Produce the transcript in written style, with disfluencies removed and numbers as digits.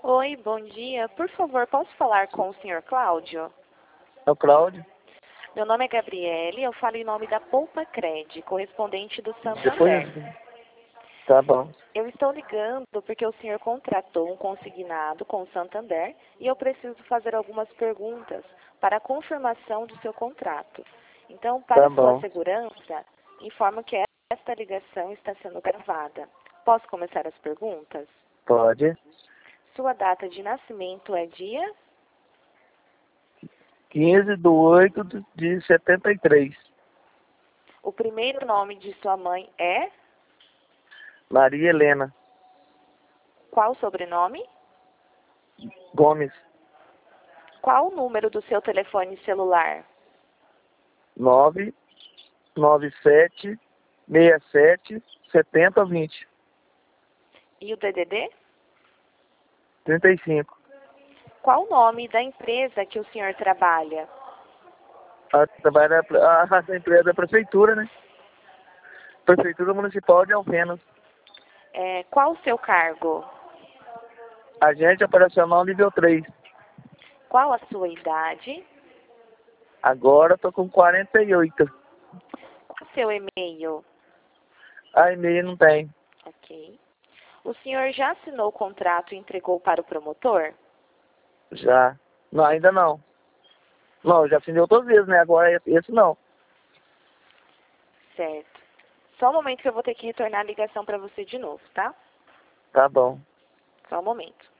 Oi, bom dia. Por favor, posso falar com o senhor Cláudio? É o Cláudio. Meu nome é Gabriele, eu falo em nome da Poupa Cred, correspondente do Depois. Santander. Tá bom. Eu estou ligando porque o senhor contratou um consignado com o Santander e eu preciso fazer algumas perguntas para a confirmação do seu contrato. Então, para Tá sua bom. segurança, informo que esta ligação está sendo gravada. Posso começar as perguntas? Pode. Sua data de nascimento é dia? 15/8/73. O primeiro nome de sua mãe é? Maria Helena Qual o sobrenome? Gomes. Qual o número do seu telefone celular? 997677020. E o DDD? 35. Qual o nome da empresa que o senhor trabalha? Trabalha a empresa da prefeitura, né? Prefeitura Municipal de Alfenas. Qual o seu cargo? Agente operacional nível 3. Qual a sua idade? Agora tô com 48. Qual o seu e-mail? A e-mail não tem. Ok. O senhor já assinou o contrato e entregou para o promotor? Já. Não, ainda não. Não, já assinei outras vezes, né? Agora esse não. Certo. Só um momento que eu vou ter que retornar a ligação para você de novo, tá? Tá bom. Só um momento.